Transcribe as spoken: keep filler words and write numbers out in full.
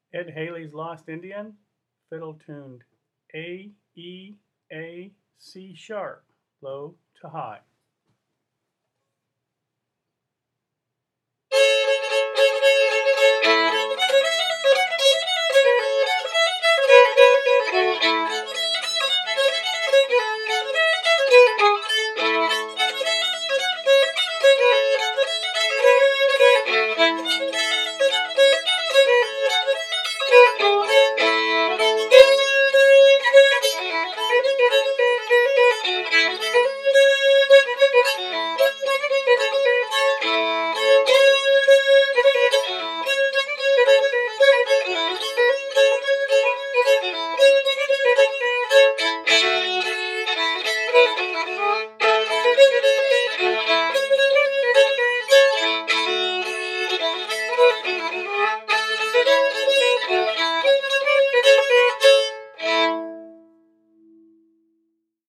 Ed Haley's Lost Indian, fiddle tuned A, E, A, C sharp, low to high.